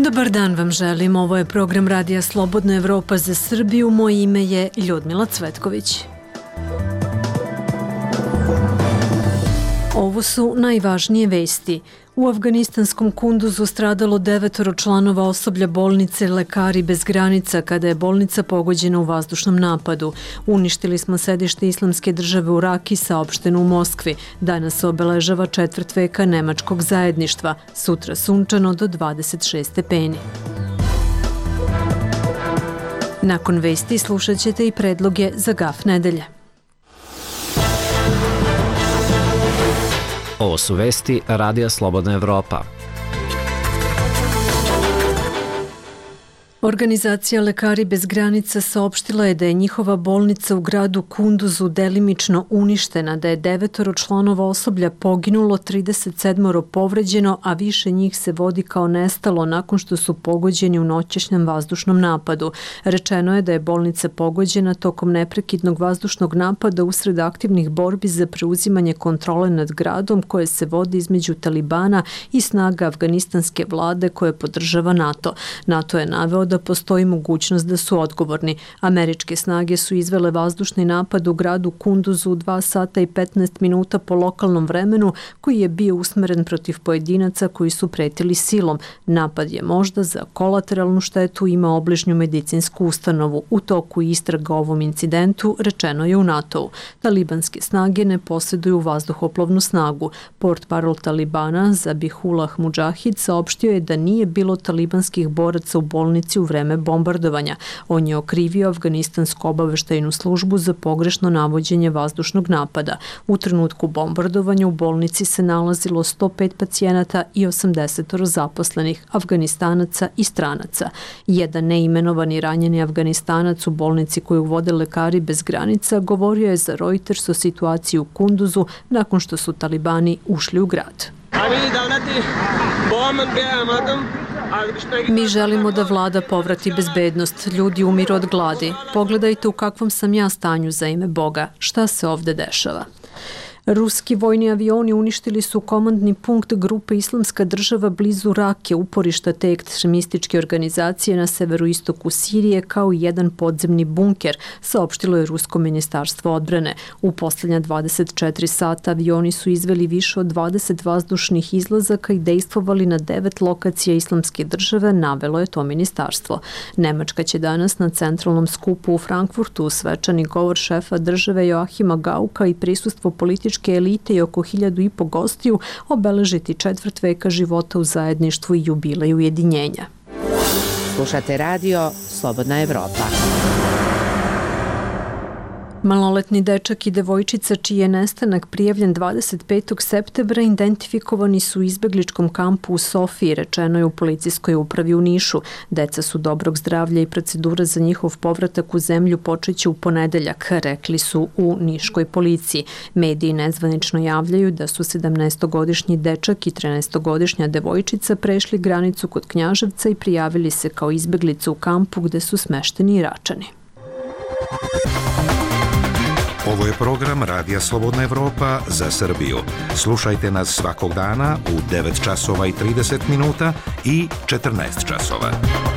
Dobar dan vam želim, ovo je program Radija Slobodna Evropa za Srbiju, moje ime je Ljudmila Cvetković. Ovo su najvažnije vesti. U afganistanskom Kunduzu stradalo 9 članova osoblja bolnice Lekari bez granica kada je bolnica pogođena u vazdušnom napadu. Uništili smo sedište Islamske države u Raki, saopšteno u Moskvi. Danas se obeležava četvrt veka nemačkog zajedništva. Sutra sunčano do 26 stepeni. Nakon vesti slušat ćete i predloge za GAF nedelje. Ovo su vesti Radija Slobodna Evropa. Organizacija Lekari bez granica saopštila je da je njihova bolnica u gradu Kunduzu delimično uništena, da je 9 članova osoblja poginulo, 37 povređeno, a više njih se vodi kao nestalo nakon što su pogođeni u noćešnjem vazdušnom napadu. Rečeno je da je bolnica pogođena tokom neprekidnog vazdušnog napada usred aktivnih borbi za preuzimanje kontrole nad gradom koje se vodi između Talibana i snaga afganistanske vlade koje podržava NATO. NATO je naveo da postoji mogućnost da su odgovorni. Američke snage su izvele vazdušni napad u gradu Kunduzu u 2 sata i 15 minuta po lokalnom vremenu, koji je bio usmeren protiv pojedinaca koji su pretili silom. Napad je možda za kolateralnu štetu imao obližnju medicinsku ustanovu. U toku istraga o ovom incidentu rečeno je u NATO-u. Talibanske snage ne posjeduju vazduhoplovnu snagu. Portparol Talibana Zabihullah Mudžahid saopštio je da nije bilo talibanskih boraca u bolnici u vreme bombardovanja. On je okrivio afganistansku obaveštajnu službu za pogrešno navođenje vazdušnog napada. U trenutku bombardovanja u bolnici se nalazilo 105 pacijenata i 80 zaposlenih, Afganistanaca i stranaca. Jedan neimenovani ranjeni Afganistanac u bolnici koju vode Lekari bez granica govorio je za Reuters o situaciji u Kunduzu nakon što su Talibani ušli u grad. Mi želimo da vlada povrati bezbednost. Ljudi umiru od gladi. Pogledajte u kakvom sam ja stanju za ime Boga. Šta se ovde dešava? Ruski vojni avioni uništili su komandni punkt grupe Islamska država blizu Rake, uporišta te ekstremističke organizacije na severoistoku Sirije, kao i jedan podzemni bunker, saopštilo je Rusko ministarstvo odbrane. U poslednja 24 sata avioni su izveli više od 20 vazdušnih izlazaka i dejstvovali na 9 lokacija Islamske države, navelo je to ministarstvo. Nemačka će danas na centralnom skupu u Frankfurtu svečani govor šefa države Joachima Gauka i prisustvo političke elite i oko 1500 gostiju obeležiti četvrt veka života u zajedništvu i jubilej ujedinjenja. Slušate radio Slobodna Evropa. Maloletni dečak i devojčica čiji je nestanak prijavljen 25. septembra identifikovani su u izbegličkom kampu u Sofiji, rečeno je u policijskoj upravi u Nišu. Deca su dobrog zdravlja i procedura za njihov povratak u zemlju počeće u ponedeljak, rekli su u niškoj policiji. Mediji nezvanično javljaju da su 17-godišnji dečak i 13-godišnja devojčica prešli granicu kod Knjaževca i prijavili se kao izbeglice u kampu gde su smešteni Iračani. Ovo je program Radija Slobodna Evropa za Srbiju. Slušajte nas svakog dana u 9 časova i 30 minuta i 14 časova.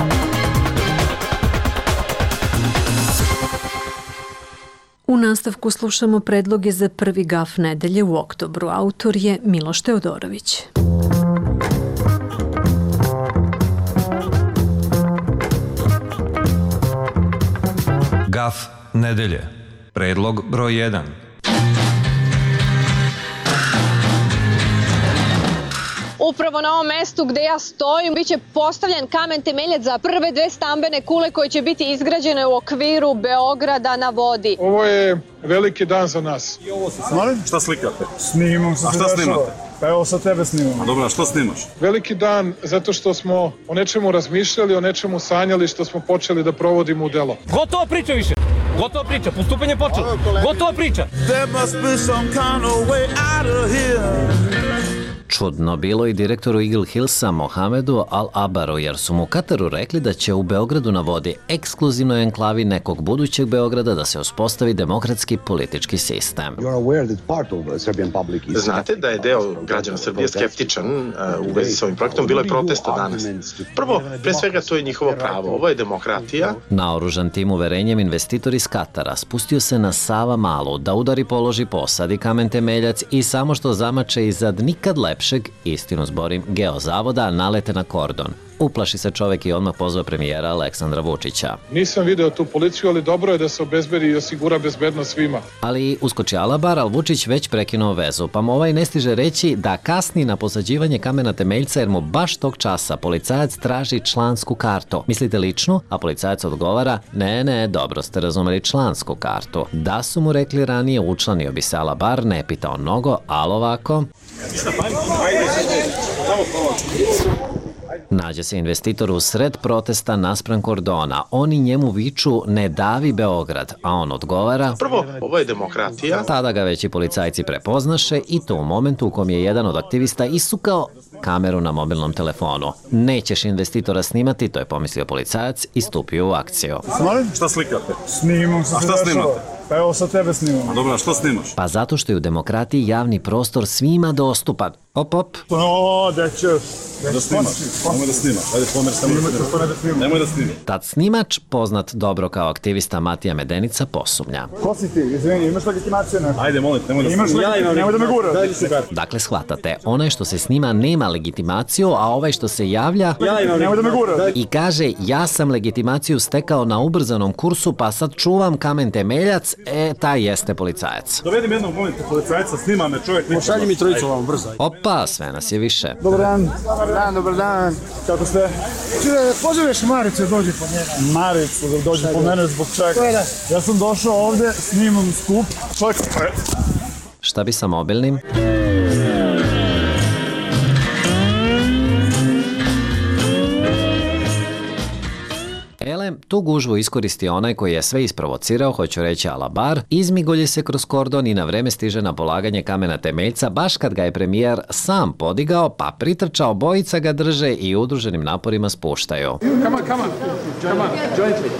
U nastavku slušamo predloge za prvi GAF nedelje u oktobru. Autor je Miloš Teodorović. GAF nedelje. Predlog broj 1. Upravo na ovom mestu gde ja stojim biće postavljen kamen temeljac za prve 2 stambene kule koje će biti izgrađene u okviru Beograda na vodi. Ovo je veliki dan za nas. Šta slikate? Snimam se. A šta snimate? Pa evo sa tebe snimam. Dobro, a što snimaš? Veliki dan zato što smo o nečemu razmišljali, o nečemu sanjali, što smo počeli da provodimo u delo. Gotova priča više. Gotova priča, postupanje počelo. Gotova priča. There must be some kind of way out of here. Čudno bilo i direktoru Eagle Hillsa Mohamedu Al-Abaru, jer su mu u Kataru rekli da će u Beogradu na vodi, ekskluzivnoj enklavi nekog budućeg Beograda, da se uspostavi demokratski politički sistem. Znate da je deo građana Srbije skeptičan u vezi sa ovim projektom. Bilo je protesta danas. Prvo, pre svega, to je njihovo pravo. Ovo je demokratija. Naoružan tim uverenjem investitor iz Katara spustio se na Sava Malu da udari, položi, posadi kamen temeljac i samo što zamače izad nikad lepšeg, istinu zborim, geozavoda, nalete na kordon. Uplaši se čovek i odmah pozva premijera Aleksandra Vučića. Nisam video tu policiju, ali dobro je da se obezbedi i osigura bezbednost svima. Ali uskoči Alabar, ali Vučić već prekinuo vezu, pa mu ovaj ne stiže reći da kasni na posađivanje kamena temeljca jer mu baš tog časa policajac traži člansku kartu. Mislite ličnu? A policajac odgovara, ne, dobro ste razumeli, člansku kartu. Da su mu rekli ranije, učlanio bi se Alabar, ne pitao mnogo, ali ovako... Nađe se investitor u sred protesta naspram kordona. Oni njemu viču ne davi Beograd, a on odgovara... Prvo, ovo je demokratija. Tada ga već i policajci prepoznaše i to u momentu u kom je jedan od aktivista isukao kameru na mobilnom telefonu. Nećeš investitora snimati, to je pomislio policajac i stupio u akciju. Šta slikate? Snimam se. A šta snimate? Pa evo sa tebe snimam. Dobro, a što snimaš? Pa zato što je u demokratiji javni prostor svima dostupan. Op. Da snimaš. Nemoj da snimaš. Ajde, pomer samo da snimaš. Nemoj da snimaš. Tad snimač, poznat dobro kao aktivista Matija Medenica, posumnja. Ko si ti? Izvini, imaš legitimaciju? Ajde, molim, nemoj da snimaš. Nemoj da me gura. Dakle, shvatate, onaj što se snima nema legitimaciju, a ovaj što se javlja... Nemoj da me gura. I kaže, ja sam legitimaciju stekao na ubrzanom kursu, pa sad čuvam kamen temeljac, taj jeste policajac. Dovedim jednog, molim te, policajca, snima me čovjek. Pošalji mi trojicu vam, brzo. Opa, sve nas je više. Dobar dan. Dobar dan. Kako ste? Pozoveš Maricu da dođe po njega. Maricu da dođe po mene zbog čega? Ja sam došao ovde, snimam skup. Šta bi sa mobilnim? Tu gužvu iskoristi onaj koji je sve isprovocirao, hoću reći Alabar, izmigolje se kroz kordon i na vreme stiže na polaganje kamena temeljca, baš kad ga je premijer sam podigao, pa pritrčao, bojica ga drže i udruženim naporima spuštaju. Come on, jointly.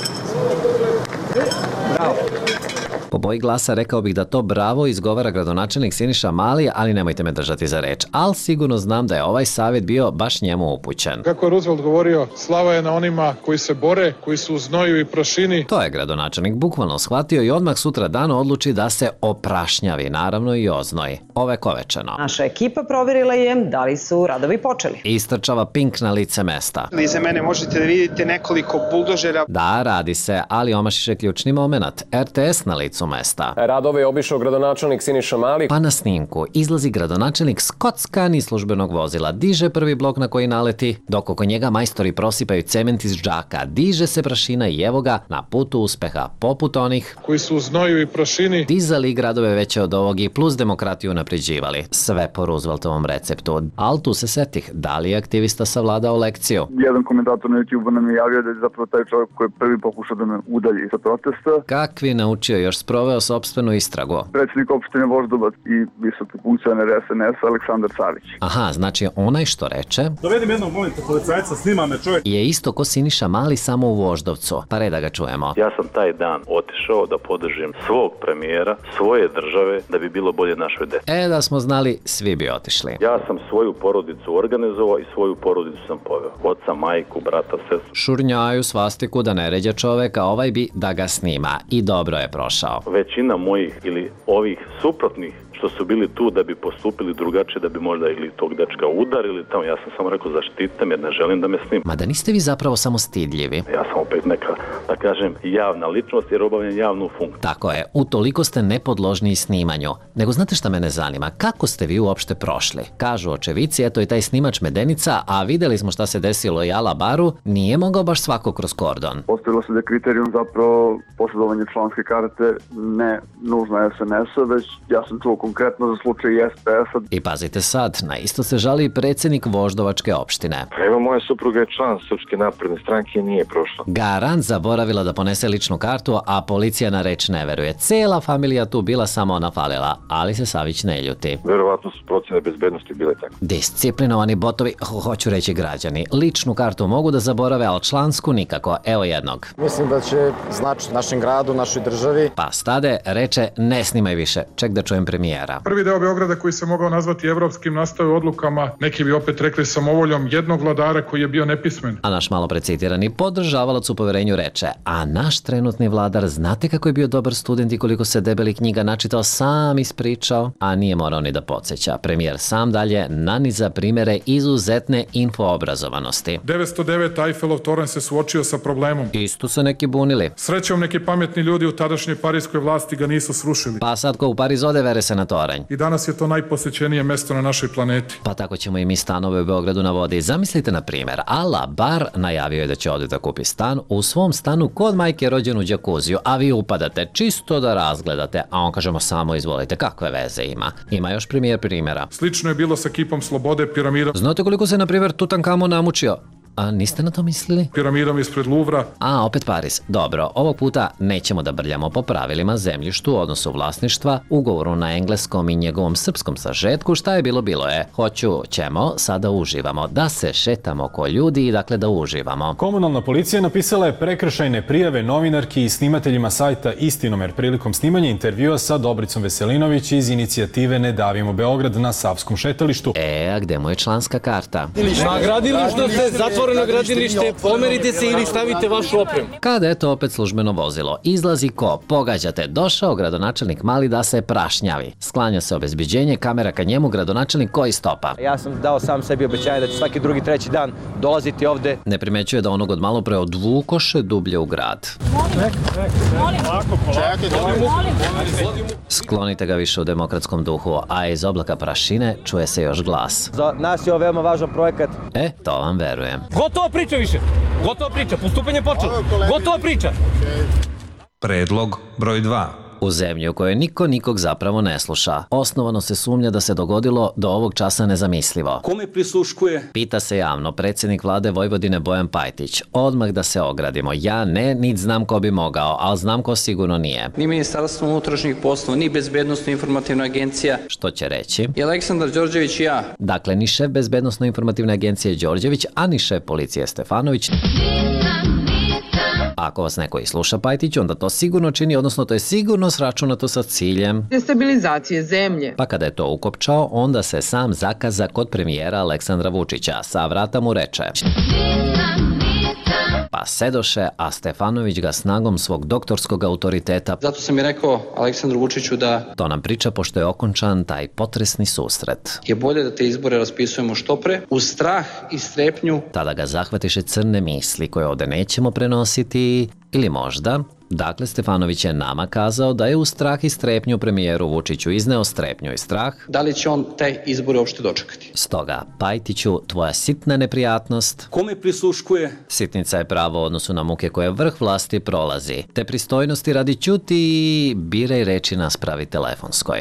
Bravo. Po boji glasa rekao bih da to bravo izgovara gradonačelnik Siniša Mali, ali nemojte me držati za reč. Ali sigurno znam da je ovaj savjet bio baš njemu upućen. Kako je Roosevelt govorio, slava je na onima koji se bore, koji su u znoju i prašini. To je gradonačelnik bukvalno shvatio i odmah sutra dan odluči da se oprašnjavi, naravno i oznoji. Ovekovečeno. Naša ekipa provjerila je da li su radovi počeli. Istrčava Pink na lice mesta. Iza mene možete da vidite nekoliko buldožera. Da, radi se, ali omašiše ključni moment. RTS na licu mesta. Radove je obišao gradonačelnik Siniša Mali. Pa na snimku izlazi gradonačelnik skockan iz službenog vozila, diže prvi blok na koji naleti, dok oko njega majstori prosipaju cement iz džaka, diže se prašina i evo ga na putu uspeha, poput onih koji su u znoju i prašini dizali gradove veće od ovog i plus demokratiju napređivali. Sve po Rooseveltovom receptu. Al tu se setih, da li je aktivista savladao lekciju? Jedan komentator na YouTube nam je javio da je zapravo taj čovjek koji je prvi pokušao da me udalji sa protesta. Kakvi naučio, još sproveo sopstvenu istragu. Predsjednik opštine Voždovac i visoki funkcioner SNS Aleksandar Savić. Aha, znači onaj što reče... Dovedim jednog, molim te, policajca, snima me čovjek. Je isto ko Siniša Mali, samo u Voždovcu. Pa red da ga čujemo. Ja sam taj dan otišao da podržim svog premijera, svoje države, da bi bilo bolje našoj deci. Da smo znali, svi bi otišli. Ja sam svoju porodicu organizovao i svoju porodicu sam poveo. Oca, majku, brata, sestru. Šurnjaju svastiku da ne ređe čoveka, ovaj bi da ga snima. I dobro je prošao. Većina mojih ili ovih suprotnih što su bili tu da bi postupili drugačije, da bi možda ili tog dečka udarili tamo, ja sam samo rekao zaštitam jer ne želim da me snima. Ma da niste vi zapravo samo stidljivi? Ja sam opet neka, da kažem, javna ličnost jer obavljam javnu funkciju. Tako je, utoliko ste nepodložniji snimanju. Nego znate šta mene zanima, kako ste vi uopšte prošli? Kažu očevici, eto i taj snimač Medenica, a videli smo šta se desilo i Alabaru, nije mogao baš svako kroz kordon. Postavilo se da je kriterijum zapravo posjedovanje članske karte ne nužno SNS-a, već ja sam čuo konkretno za slučaj SPS-a. I pazite sad, na isto se žali predsjednik Voždovačke opštine. Evo, moja supruga je član Srpske napredne stranke i nije prošla. Garant zaboravila da ponese ličnu kartu, a policija na reč ne veruje. Cela familija tu bila, samo ona falila, ali se Savić ne ljuti. Verovatno su procene bezbednosti bile tako. Disciplinovani botovi, hoću reći građani, ličnu kartu mogu da zaborave, ali člansku nikako. Evo jednog. Mislim da će značiti našem gradu, našoj državi. Pa stade, reče, ne snimaj više, ček da čujem premijera. Prvi deo Beograda koji se mogao nazvati evropskim nastao je odlukama, neki bi opet rekli samovoljom jednog vladara koji je bio nepismen. A naš malo precitirani podržavalac u poverenju reče, a naš trenutni vladar, znate kako je bio dobar student i koliko se debeli knjiga načitao, sam ispričao, a nije morao ni da podsjeća. Premijer sam dalje naniza primere izuzetne infoobrazovanosti. 909 Eiffelov toranj se suočio sa problemom. Isto se neki bunili. Srećom, neki pametni ljudi u tadašnjoj parijskoj vlasti ga nisu srušili. Pa sad ko u Pariz ode, vere se na toranj. I danas je to najposećenije mesto na našoj planeti. Pa tako ćemo i mi stanove u Beogradu na vodi. Zamislite, na primjer, Ala Bar najavio je da će ode da kupi stan, u svom stanu kod majke rođenu džakuziju, a vi upadate čisto da razgledate, a on kažemo samo izvolite, kakve veze ima. Ima još primjera. Slično je bilo sa kipom Slobode, piramidom. Znate koliko se, na primjer, Tutankamon namučio? A niste na to mislili? Piramidom ispred Luvra. A, opet Pariz. Dobro, ovog puta nećemo da brljamo po pravilima zemljištu, odnosu vlasništva, ugovoru na engleskom i njegovom srpskom sažetku. Šta je bilo je. Ćemo, sada uživamo. Da se šetamo ko ljudi i dakle da uživamo. Komunalna policija napisala je prekršajne prijave novinarki i snimateljima sajta Istinomer prilikom snimanja intervjua sa Dobricom Veselinović iz inicijative Ne davimo Beograd na Savskom šetalištu. A gde mu je članska karta? Na gradilištu ste zatvoreno gradilište, pomerite se ili stavite vašu opremu. Kada je to opet službeno vozilo, izlazi ko? Pogađate, došao gradonačelnik Mali da se prašnjavi. Sklanja se obezbeđenje, kamera ka njemu, gradonačelnik koji stopa. Ja sam dao sam sebi obećanje da ću svaki drugi, treći dan dolaziti ovde. Ne primećuje da onog od malo pre odvukoše dublje u grad. Sklonite ga više u demokratskom duhu, a iz oblaka prašine čuje se još glas. Za nas je ovo veoma važan projekat. To vam verujem. Gotova priča više. Gotova priča. Postupanje počelo. Gotova priča. Predlog broj 2. U zemlji u kojoj niko nikog zapravo ne sluša. Osnovano se sumnja da se dogodilo do ovog časa nezamislivo. Kome prisluškuje? Pita se javno predsjednik vlade Vojvodine Bojan Pajtić. Odmah da se ogradimo. Ja ne, niti znam ko bi mogao, ali znam ko sigurno nije. Ni Ministarstvo unutrašnjih poslova, ni Bezbednosno-informativna agencija. Što će reći? I Aleksandar Đorđević i ja. Dakle, ni šef Bezbednosno-informativne agencije Đorđević, a ni šef policije Stefanović. Ako vas neko i sluša, Pajtić, onda to sigurno čini, odnosno to je sigurno sračunato sa ciljem destabilizacije zemlje. Pa kada je to ukopčao, onda se sam zakaza kod premijera Aleksandra Vučića. Sa vrata mu reče: pa sedoše, a Stefanović ga snagom svog doktorskog autoriteta. Zato sam i rekao Aleksandru Vučiću da... To nam priča pošto je okončan taj potresni susret. Je bolje da te izbore raspisujemo što pre, uz strah i strepnju. Tada ga zahvatiše crne misli koje ovde nećemo prenositi, ili možda... Dakle, Stefanović je nama kazao da je u strah i strepnju premijeru Vučiću izneo strepnju i strah. Da li će on te izbore uopšte dočekati? Stoga, Pajtiću, tvoja sitna neprijatnost... Kome prisluškuje? Sitnica je pravo u odnosu na muke koje vrh vlasti prolazi. Te pristojnosti radi ćuti i biraj reči nas pravi telefonskoj.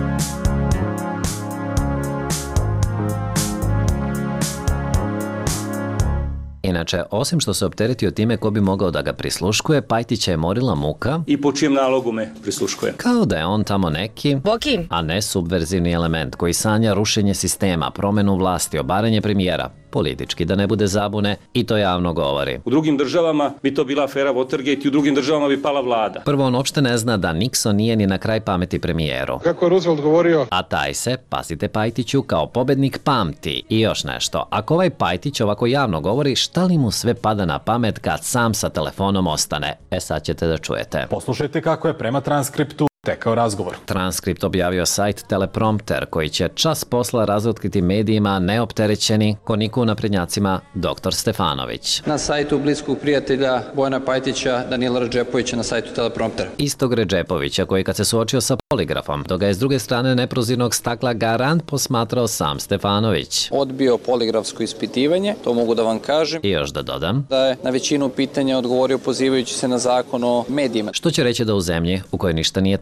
Inače, osim što se opteretio time ko bi mogao da ga prisluškuje, Pajtića je morila muka... I po čijem nalogu me prisluškuje? Kao da je on tamo neki... Boki. A ne subverzivni element koji sanja rušenje sistema, promenu vlasti, obaranje premijera. Politički da ne bude zabune, i to javno govori. U drugim državama bi to bila afera Watergate i u drugim državama bi pala vlada. Prvo, on uopšte ne zna da Nixon nije ni na kraj pameti premijeru. Kako je Roosevelt govorio? A taj se, pazite Pajtiću, kao pobednik pamti. I još nešto, ako ovaj Pajtić ovako javno govori, šta li mu sve pada na pamet kad sam sa telefonom ostane? Sad ćete da čujete. Poslušajte kako je prema transkriptu tekao razgovor. Transkript objavio sajt Teleprompter, koji će čas posla razotkriti medijima neopterećeni koniku naprednjacima dr. Stefanović. Na sajtu bliskog prijatelja Bojana Pajtića, Danila Redžepovića na sajtu Teleprompter. Istog Redžepovića koji kad se suočio sa poligrafom, dok ga je s druge strane neprozirnog stakla garant posmatrao sam Stefanović. Odbio poligrafsko ispitivanje, to mogu da vam kažem. I još da dodam da je na većinu pitanja odgovorio pozivajući se na zakon o medijima. Što će reći da u zemlji u kojoj ništa nije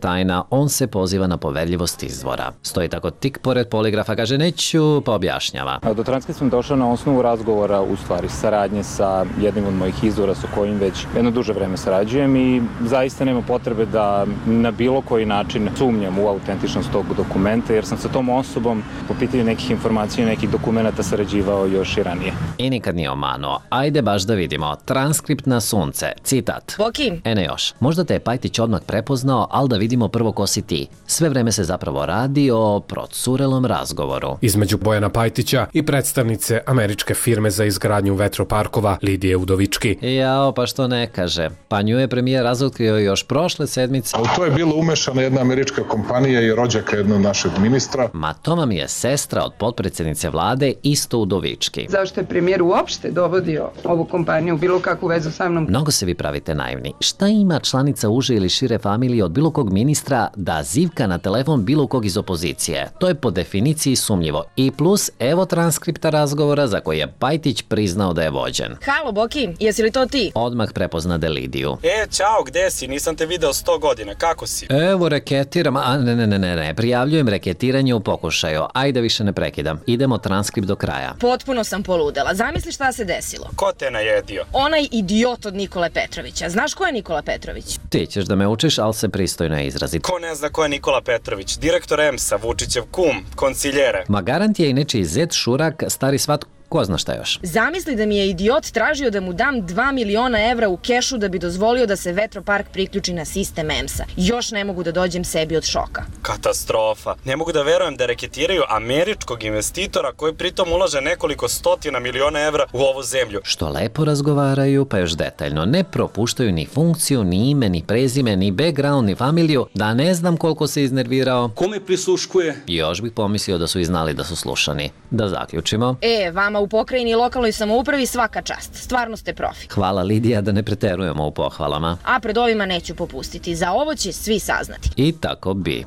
tajna, on se poziva na poverljivost izvora. Stoji tako tik pored poligrafa, kaže neću, pa objašnjava. Do transkripta sam došao na osnovu razgovora, u stvari saradnje sa jednim od mojih izvora sa kojim već jedno duže vreme sarađujem i zaista nema potrebe da na bilo koji način sumnjam u autentičnost tog dokumenta, jer sam sa tom osobom po pitanju nekih informacija i nekih dokumenta sarađivao još i ranije. I nikad nije omanuo. Ajde baš da vidimo. Transkript na sunce. Citat. Boki. Ene još. Možda te je Pajtić odmah prepoznao, ali da vidimo prvo ko si ti. Sve vreme se zapravo radi o procurelom razgovoru. Između Bojana Pajtića i predstavnice američke firme za izgradnju vetroparkova Lidije Udovički. Jao, pa što ne kaže. Pa nju je premijer razotkrio još prošle sedmice. U to je bilo umešana jedna američka kompanija i rođaka jednog našeg ministra. Ma to vam je sestra od potpredsjednice vlade isto Udovički. Zašto je premijer uopšte dovodio ovu kompaniju u bilo kakvu vezu sa mnom? Mnogo se vi pravite naivni. Šta ima članica uže ili šire familije od bilo kog ministra da zivka na telefon bilo kog iz opozicije? To je po definiciji sumnjivo. I plus, evo transkripta razgovora za koji je Pajtić priznao da je vođen. Halo, Boki, jesi li to ti? Odmah prepoznade Lidiju. Ćao, gde si? Nisam te video 100 godina, kako si? Evo, reketiram, ne, prijavljujem reketiranje u pokušaju. Ajde, više ne prekidam. Idemo transkript do kraja. Potpuno sam poludela. Zamisli šta se desilo. Ko te najedio? Onaj idiot od Nikole Petrovića. Znaš ko je Nikola Petrović? Ti ćeš da me učiš, ali se pristojno izraziti. Ko ne zna ko je Nikola Petrović? Direktor EMS-a, Vučićev kum, konsiljere. Ma garant je i nečiji zet, šurak, stari svat, ko zna šta još. Zamisli da mi je idiot tražio da mu dam 2 miliona evra u kešu da bi dozvolio da se vetropark priključi na sistem EMS-a. Još ne mogu da dođem sebi od šoka. Katastrofa. Ne mogu da verujem da reketiraju američkog investitora koji pritom ulaže nekoliko stotina miliona evra u ovu zemlju. Što lepo razgovaraju, pa još detaljno. Ne propuštaju ni funkciju, ni ime, ni prezime, ni background, ni familiju, da ne znam koliko se iznervirao. Kome prisluškuje? Još bih pomislio da su i znali da su slušani. Da zaključimo. Vama u pokrajini i lokalnoj samoupravi svaka čast. Stvarno ste profi. Hvala Lidija, da ne preterujemo u pohvalama. A pred ovima neću popustiti. Za ovo će svi saznati. I tako bi.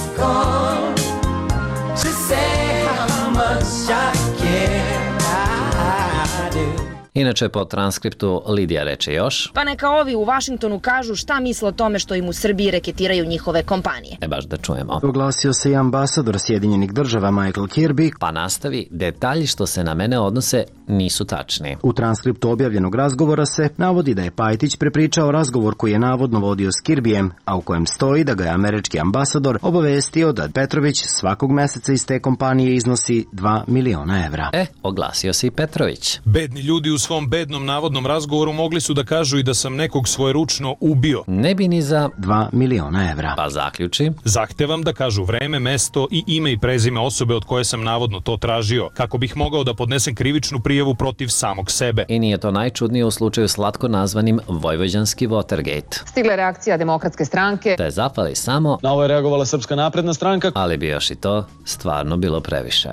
Inače, po transkriptu Lidija reče još. Pa neka ovi u Vašingtonu kažu šta misle o tome što im u Srbiji reketiraju njihove kompanije. Baš da čujemo. Oglasio se i ambasador Sjedinjenih država Michael Kirby. Pa nastavi, detalji što se na mene odnose nisu tačni. U transkriptu objavljenog razgovora se navodi da je Pajtić prepričao razgovor koji je navodno vodio s Kirbijem, a u kojem stoji da ga je američki ambasador obavestio da Petrović svakog meseca iz te kompanije iznosi 2 miliona evra. Oglasio se i Petrović. Bedni ljudi u svom bednom navodnom razgovoru mogli su da kažu i da sam nekog svojeručno ubio. Ne bi ni za 2 miliona evra. Pa zaključi. Zahtevam da kažu vreme, mesto i ime i prezime osobe od koje sam navodno to tražio, kako bih mogao da podnesem krivičnu prijavu protiv samog sebe. I nije to najčudnije u slučaju slatko nazvanim Vojvođanski Watergate. Stigla je reakcija Demokratske stranke. Te zapali samo. Na ovo je reagovala Srpska napredna stranka. Ali bi još i to stvarno bilo previše.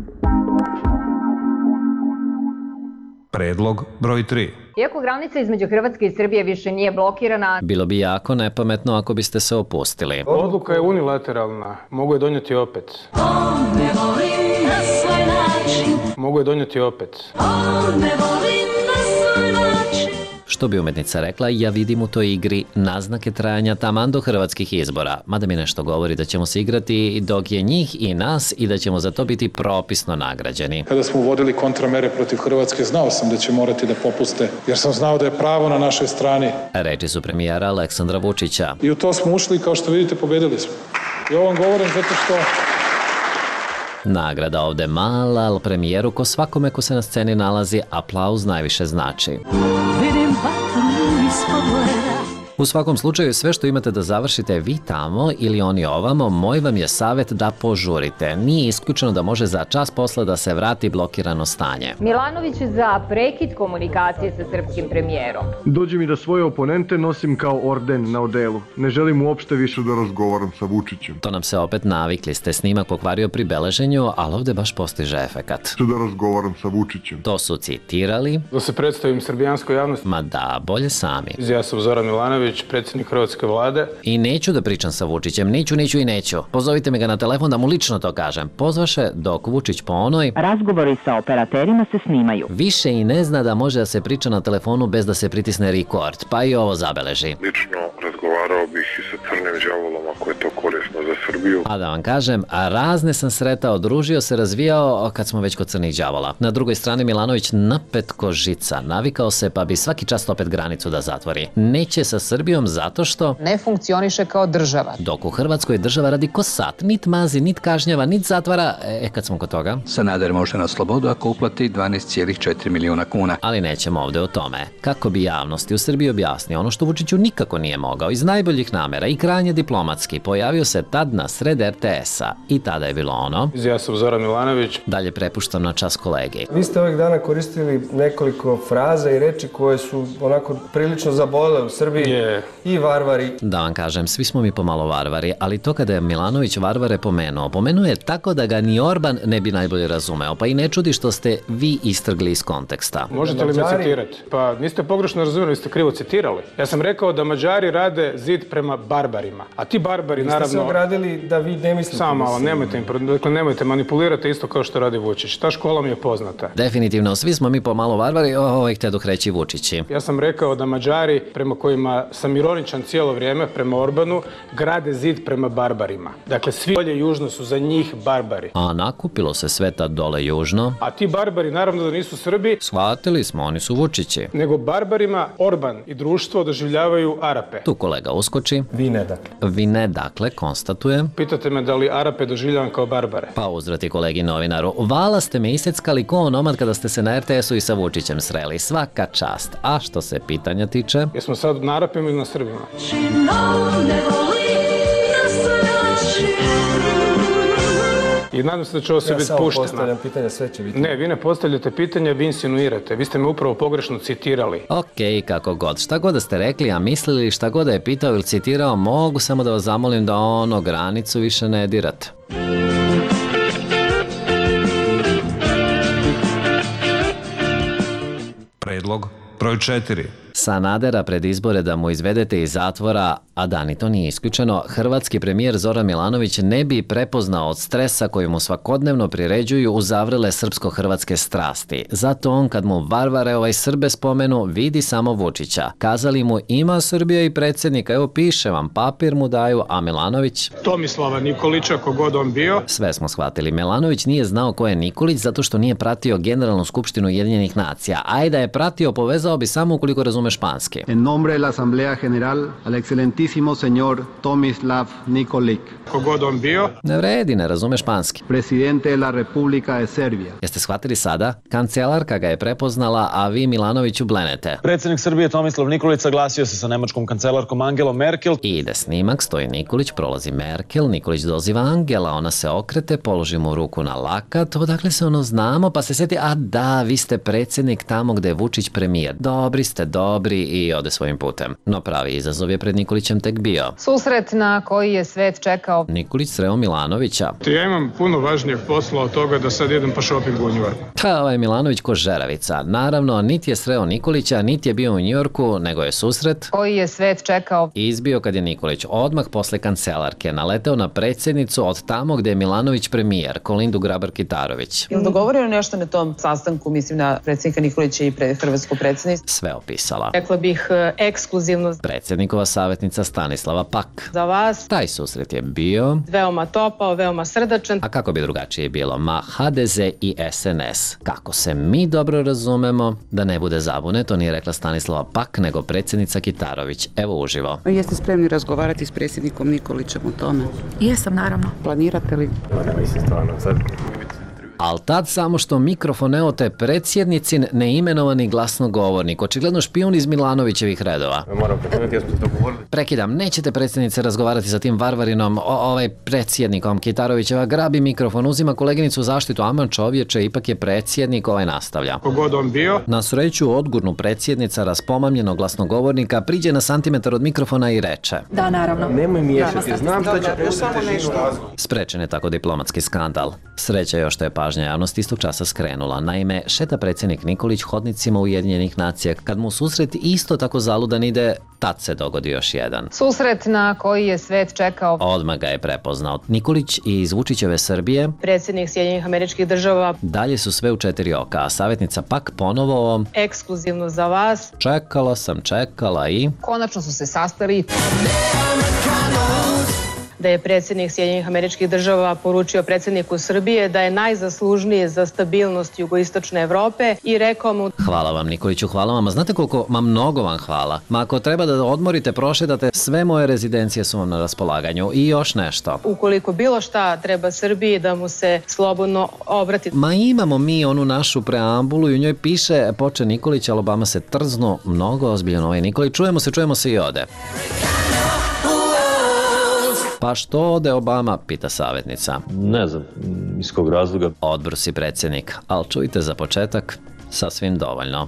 Predlog broj 3. Iako granica između Hrvatske i Srbije više nije blokirana, bilo bi jako nepametno ako biste se opustili. Odluka je unilateralna. Mogu je donijeti opet. Mogu je donijeti opet. Što bi umetnica rekla, ja vidim u toj igri naznake trajanja taman do hrvatskih izbora. Mada mi nešto govori da ćemo se igrati dok je njih i nas i da ćemo za to biti propisno nagrađeni. Kada smo uvodili kontramere protiv Hrvatske, znao sam da će morati da popuste, jer sam znao da je pravo na našoj strani. Reči su premijera Aleksandra Vučića. I u to smo ušli i kao što vidite pobedili smo. I ovo vam govorim zato što... Nagrada ovde mala, ali premijeru ko svakome ko se na sceni nalazi, aplauz najviše znači. U svakom slučaju, sve što imate da završite vi tamo ili oni ovamo, moj vam je savjet da požurite. Nije isključeno da može za čas posle da se vrati blokirano stanje. Milanović za prekid komunikacije sa srpskim premijerom. Dođe mi da svoje oponente nosim kao orden na odelu. Ne želim uopšte više da razgovaram sa Vučićem. To nam se opet navikli ste, snimak pokvario pri beleženju, ali ovde baš postiže efekat. Da razgovaram sa Vučićem. To su citirali. Da se predstavim srbijanskoj javnosti. Ma da, bolje sami. Ja sam Zoran Milanović, predsjednik Hrvatske vlade. I neću da pričam sa Vučićem, neću. Pozovite me ga na telefon da mu lično to kažem. Pozvaše dok Vučić po onoj... Razgovori sa operaterima se snimaju. Više i ne zna da može da se priča na telefonu bez da se pritisne record, pa i ovo zabeleži. Lično razgovarao bih i sa crnim đavolom ako je to Srbiju. A da vam kažem, a razne sam sretao, družio se, razvijao kad smo već kod crnih đavola. Na drugoj strani Milanović napet ko žica, navikao se pa bi svaki čas opet granicu da zatvori. Neće sa Srbijom zato što ne funkcioniše kao država. Dok u Hrvatskoj država radi ko sat, nit mazi, nit kažnjava, nit zatvara. Kad smo kod toga, Sanader može na slobodu ako uplati 12,4 miliona kuna. Ali nećemo ovde o tome. Kako bi javnosti u Srbiji objasnio ono što Vučiću nikako nije mogao iz najboljih namera i krajnje diplomatski, pojavio se tad na sred RTS-a i tada je bilo ono. Ja sam Zoran Milanović. Dalje prepuštam na čas kolegi. Vi ste ovih dana koristili nekoliko fraza i reči koje su onako prilično zabole u Srbiji. I varvari. Da vam kažem, svi smo mi pomalo varvari, ali to kada je Milanović varvare pomenuo je tako da ga ni Orban ne bi najbolje razumeo, pa i ne čudi što ste vi istrgli iz konteksta. Možete li me citirati? Pa niste pogrešno razumjeli, ste krivo citirali. Ja sam rekao da Mađari rade zid prema barbarima, a ti barbari naravno... Vi ste se ogradili da vi ne mislite... Samo malo, nemojte manipulirati isto kao što radi Vučić. Ta škola mi je poznata. Definitivno, svi smo mi pomalo varvari, htedoh reći Vučići. Ja sam rekao da Mađari, prema kojima sam ironičan cijelo vrijeme, prema Orbanu, grade zid prema barbarima. Dakle, svi dolje južno su za njih barbari. A nakupilo se sve tad dole južno. A ti barbari naravno da nisu Srbi. Shvatili smo, oni su Vučići. Nego barbarima Orban i društvo doživljavaju Arape. Tu kolega uskoči. Vi ne dakle, konstatujem. Pitate me da li Arape doživljavam kao barbare. Pa uzvrati kolegi novinaru. Vala ste me iseckali ko onomad kada ste se na RTS-u i sa Vučićem sreli. Svaka čast. A što se pitanja tiče? Jesmo sad na Arapima ili na Srbima? I nadam se da će ovo sve biti pušteno. Ja samo postavljam pitanja, sve će biti. Ne, vi ne postavljate pitanja, vi insinuirate. Vi ste me upravo pogrešno citirali. Okej, kako god. Šta god da ste rekli, a mislili šta god da je pitao ili citirao, mogu samo da vas zamolim da granicu više ne dirate. Predlog broj 4. Sanadera pred izbore da mu izvedete iz zatvora, a da ni to nije isključeno, hrvatski premijer Zoran Milanović ne bi prepoznao od stresa koji mu svakodnevno priređuju uzavrele srpsko-hrvatske strasti. Zato on kad mu varvare Srbe spomenu, vidi samo Vučića. Kazali mu ima Srbija i predsjednika, evo piše vam, papir mu daju, a Milanović... Tomislava Nikolića, kogod on bio. Sve smo shvatili. Milanović nije znao ko je Nikolić zato što nije pratio Generalnu skupštinu Ujedinjenih nacija. Ajde da je pratio, povezao bi samo ukoliko razume španski. En nombre de la Asamblea General, al excelentísimo señor Tomislav Nikolić. Kogod on bio. Ne vredi, ne razume španski. Presidente de la República de Serbia. Jeste shvatili sada? Kancelarka ga je prepoznala, a vi Milanoviću blenete. Predsjednik Srbije Tomislav Nikolić saglasio se sa nemačkom kancelarkom Angelom Merkel. I ide snimak, stoji Nikolić, prolazi Merkel, Nikolić doziva Angela, ona se okrete, položi mu ruku na lakat, odakle se znamo, pa se sjeti, a da, vi ste predsjednik tamo gde je Vučić premijer. Dobri ste, dobri i ode svojim putem. No pravi izazov je pred Nikolićem tek bio. Susret na koji je svet čekao. Nikolić sreo Milanovića. Ja imam puno važnijeg posla od toga da sad idem po šopingu u Njujorku. Pa Milanović ko žeravica. Naravno, niti je sreo Nikolića, niti je bio u Njujorku, nego je susret koji je svet čekao. Izbio kad je Nikolić odmah posle kancelarke naleteo na predsjednicu od tamo gde je Milanović premijer, Kolindu Grabar-Kitarović. Je li dogovorio nešto na tom sastanku, mislim na predsjednika Nikolića i hrvatsko predsjedništvo? Sve opisala. Rekla bih ekskluzivno. Predsjednikova savjetnica Stanislava Pak. Za vas. Taj susret je bio veoma topao, veoma srdačan. A kako bi drugačije bilo? Ma HDZ i SNS. Kako se mi dobro razumemo, da ne bude zabune, to nije rekla Stanislava Pak, nego predsjednica Kitarović. Evo uživo. Jeste spremni razgovarati s predsjednikom Nikolićem o tome? Jesam, naravno. Planirate li? Al tad samo što mikrofon eote predsjednicin neimenovani glasnogovornik, očigledno špijun iz Milanovićevih redova. Prekidam, nećete predsjednice razgovarati sa tim varvarinom, predsjednikom. Kitarovićeva grabi mikrofon, uzima koleginicu u zaštitu, aman čovječe, ipak je predsjednik, nastavlja. Kogod on bio. Na sreću odgurnu predsjednica raspomamljenog glasnogovornika priđe na santimetar od mikrofona i reče: Da, naravno. Nemoj miješati, znam da će Sprečen je tako diplomatski skandal. Sreća još što je pažnja javnosti istog časa skrenula. Naime, šeta predsjednik Nikolić hodnicima Ujedinjenih nacija. Kad mu susret isto tako zaludan ide, tad se dogodi još jedan. Susret na koji je svet čekao. Odmah ga je prepoznao. Nikolić iz Vučićeve Srbije, predsjednik Sjedinjenih Američkih Država. Dalje su sve u 4 oka, a savjetnica Pak ponovo ekskluzivno za vas. Čekala i... Konačno su se sastali. da je predsjednik Sjedinjenih Američkih Država poručio predsjedniku Srbije da je najzaslužniji za stabilnost jugoistočne Evrope i rekao mu... Hvala vam, Nikoliću, hvala vam. A znate koliko, mnogo vam hvala. Ako treba da odmorite, prošetate, sve moje rezidencije su vam na raspolaganju. I još nešto. Ukoliko bilo šta treba Srbiji, da mu se slobodno obrati. Imamo mi onu našu preambulu i u njoj piše poče Nikolić, ali Obama se trznu. Mnogo ozbiljan ovaj Nikolić. Čujemo se i ode. Pa što ode Obama, pita savjetnica. Ne znam, iz kog razloga. Odbrusi predsjednik, ali čujte za početak, sasvim dovoljno.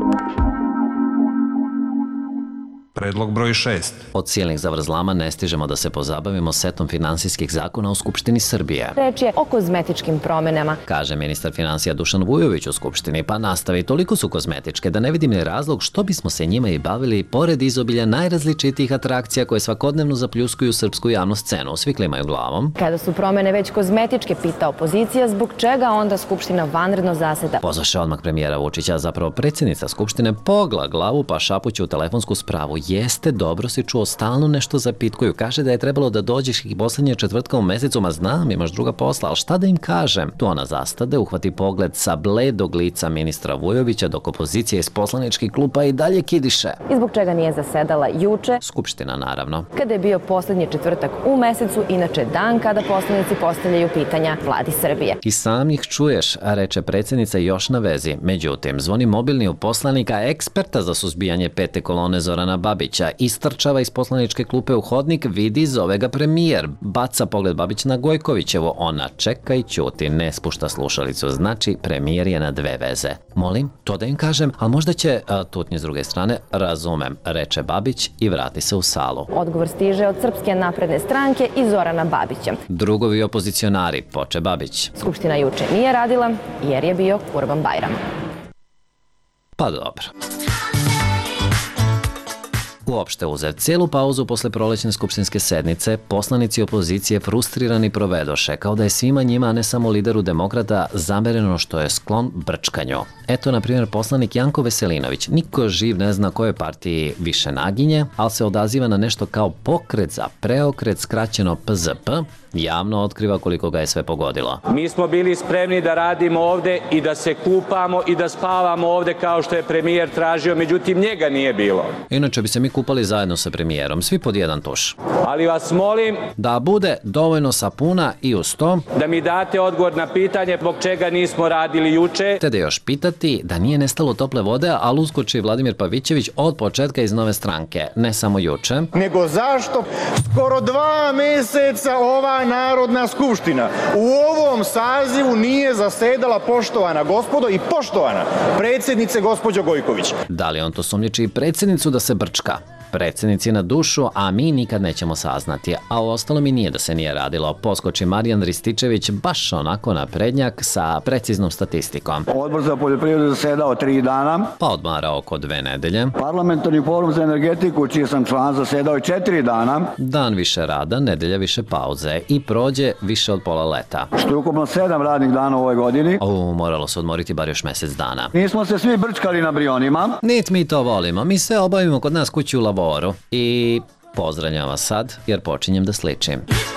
Predlog broj 6. Od silnih zavrzlama ne stižemo da se pozabavimo setom finansijskih zakona u Skupštini Srbije. Reč je o kozmetičkim promenama, kaže ministar finansija Dušan Vujović u Skupštini, pa nastavi, toliko su kozmetičke da ne vidim ni razlog što bismo se njima i bavili pored izobilja najrazličitijih atrakcija koje svakodnevno zapljuskuju srpsku javnu scenu. Svi klimaju glavom. Kada su promene već kozmetičke, pita opozicija, zbog čega onda Skupština vanredno zaseda. Pozvaše odmah premijera Vučića, zapravo predsjednica Skupštine pogla glavu pa šapuće u telefonsku spravu. Jeste, dobro si čuo, stalno nešto zapitkuju. Kaže da je trebalo da dođeš i poslednje četvrtka u mesecu, ma znam, imaš druga posla, ali šta da im kažem? Tu ona zastade, uhvati pogled sa bledog lica ministra Vujovića, dok opozicija iz poslaničkih klupa i dalje kidiše. I zbog čega nije zasedala juče? Skupština, naravno. Kada je bio poslednji četvrtak u mesecu, inače dan kada poslanici postavljaju pitanja vladi Srbije. I sam ih čuješ, reče predsjednica još na vezi. Međutim, zvoni mobilni u poslanika, eksperta za suzbijanje pete kolone Zorana Babića, istrčava iz poslaničke klupe u hodnik, vidi, zove ga premijer. Baca pogled Babić na Gojkovićevo, ona čeka i ćuti, ne spušta slušalicu, znači premijer je na dve veze. Molim, to da im kažem, ali možda će, tutnje s druge strane, razumem, reče Babić i vrati se u salu. Odgovor stiže od Srpske napredne stranke i Zorana Babića. Drugovi opozicionari, poče Babić. Skupština juče nije radila jer je bio Kurban-bajram. Pa dobro. Uopšte uzet cijelu pauzu posle prolećne skupštinske sednice, poslanici opozicije frustrirani provedoše, kao da je svima njima, a ne samo lideru demokrata, zamereno što je sklon brčkanju. Eto, na primjer, poslanik Janko Veselinović. Niko živ ne zna kojoj partiji više naginje, ali se odaziva na nešto kao pokret za preokret, skraćeno PZP, javno otkriva koliko ga je sve pogodilo. Mi smo bili spremni da radimo ovde i da se kupamo i da spavamo ovde kao što je premijer tražio, međutim njega nije bilo. Inače bi se mi kupali zajedno sa premijerom, svi pod jedan tuš. Ali vas molim da bude dovoljno sapuna i uz to da mi date odgovor na pitanje zbog čega nismo radili juče. Te da još pitati da nije nestalo tople vode, ali uskoči Vladimir Pavićević od početka iz Nove stranke, ne samo juče. Nego zašto skoro 2 meseca ova Narodna skupština u ovom sazivu nije zasedala, poštovana gospodo i poštovana predsjednice gospođo Gojković. Da li on to sumnjiči i predsjednicu da se brčka? Predsjednici na dušu, a mi nikad nećemo saznati. A uostalo mi nije da se nije radilo. Poskoči Marijan Rističević baš onako na prednjak sa preciznom statistikom. Odbor za poljoprivredu zasedao 3 dana. Pa odmara oko 2 nedelje. Parlamentarni forum za energetiku, čiji sam član, zasedao 4 dana. Dan više rada, nedelja više pauze i prođe više od pola leta. Što je ukupno 7 radnih dana u ovoj godini. Moralo se odmoriti bar još mjesec dana. Nismo se svi brčkali na Brionima. Nit mi to volimo, mi sve obavimo kod nas kući u Lavoru. I pozdravljam vas sad, jer počinjem da sličim.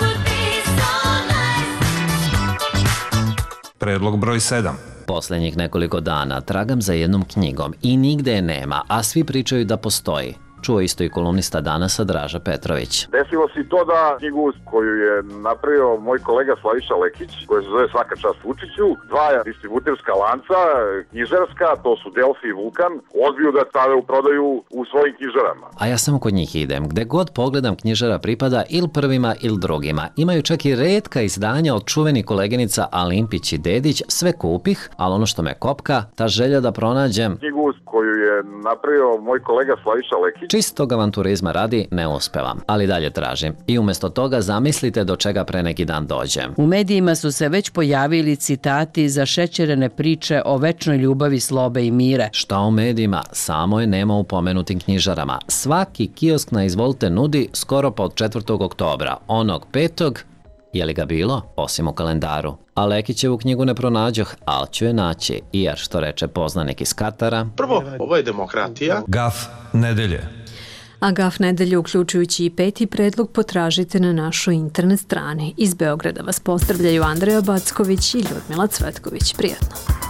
Predlog broj 7. Posljednjih nekoliko dana tragam za jednom knjigom i nigde je nema, a svi pričaju da postoji. Čuo isto i kolumnista Danasa Draža Petrović. Desilo se to da knjigu koju je napravio moj kolega Slaviša Lekić, koja se zove Svaka čast Vučiću, 2 distributerska lanca, knjižarska, to su Delfi i Vulkan, odbiju da stave u prodaju u svojim knjižarama. A ja samo kod njih idem. Gde god pogledam, knjižara pripada ili prvima ili drugima. Imaju čak i retka izdanja od čuvenih koleginica Alimpić i Dedić, sve kupih, ali ono što me kopka, ta želja da pronađem knjigu koju je napravio moj kolega Slaviša Lekić. Čistog avanturizma radi ne uspevam, ali dalje tražim. I umjesto toga zamislite do čega pre neki dan dođem. U medijima su se već pojavili citati za šećerene priče o večnoj ljubavi, slobe i mire. Šta u medijima? Samo je nema u pomenutim knjižarama. Svaki kiosk na Izvolite nudi skoro pa od 4. oktobra. Onog 5. je li ga bilo? Osim u kalendaru. A Lekićevu knjigu ne pronađoh, ali ću je naći. Jer što reče poznanik iz Katara. Prvo, ovo je demokratija. Gaf nedelje. Agaf nedelje, uključujući i 5. predlog, potražite na našoj internet strani. Iz Beograda vas pozdravljaju Andreja Backović i Ljudmila Cvetković. Prijetno.